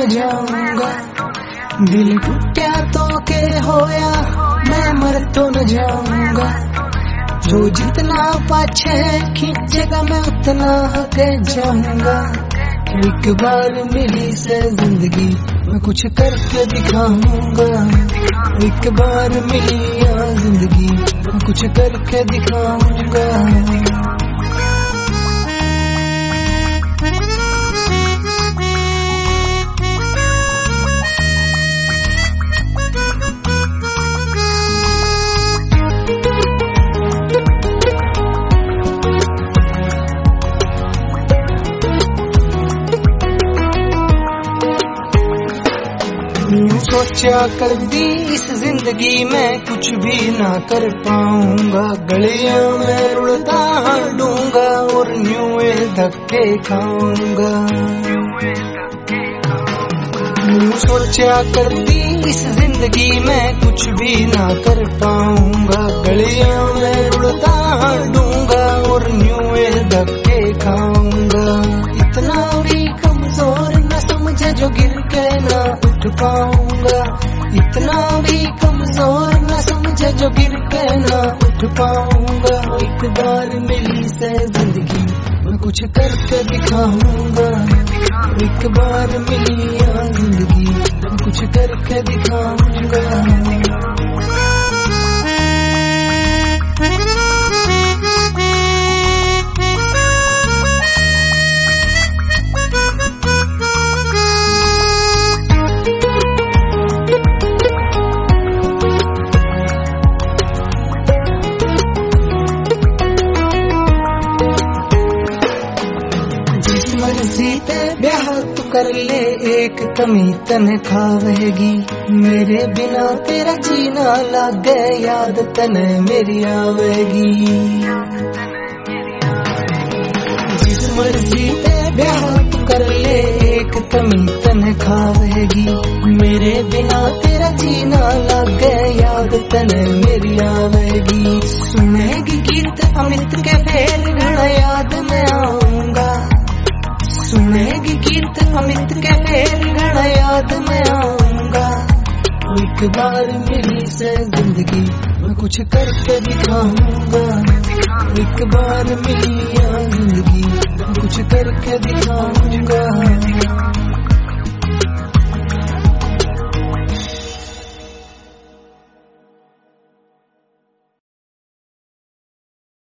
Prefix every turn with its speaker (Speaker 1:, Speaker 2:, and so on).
Speaker 1: जाऊंगा। दिल टूटा तो के होया, मैं मर तो न जाऊंगा। जो जितना पाछे खींचेगा मैं उतना आगे जाऊंगा। एक बार मिली से जिंदगी मैं कुछ करके दिखाऊंगा। एक बार मिली जिंदगी मैं कुछ करके दिखाऊंगा। सोचा कर दी इस जिंदगी में कुछ भी ना कर पाऊंगा। गलियों में रुड़ता लूंगा और न्यूए धक्के खाऊंगा। सोचा कर दी इस जिंदगी में कुछ भी ना कर पाऊंगा। गलियों में रुड़ता लूंगा और न्यूए धक्के खाऊंगा। इतना भी कमजोर न समझे जो गिर के ना उठ पाऊंगा। इतना भी कमजोर न समझे जो गिर के ना उठ पाऊंगा। एक बार मिली से जिंदगी मैं कुछ करके दिखाऊंगा। एक बार मिली जिंदगी मैं कुछ करके दिखाऊंगा। मर्जी ते ब्याह तू कर ले, एक कमी तने खावेगी। मेरे बिना तेरा जीना लागे, याद तने मेरी आवेगी। जिस मर्जी ते ब्याह तू कर ले, एक कमी तने खावेगी। मेरे बिना तेरा जीना लागे, याद तने मेरी आवेगी। सुनेगी गीत अमित के फेर घड़ा याद में आऊंगा। सुनेगी गीत अमित के फेर घड़ा याद में आऊंगा। एक बार मिली से जिंदगी मैं कुछ करके दिखाऊंगा। एक बार मिली जिंदगी मैं कुछ करके दिखाऊंगा।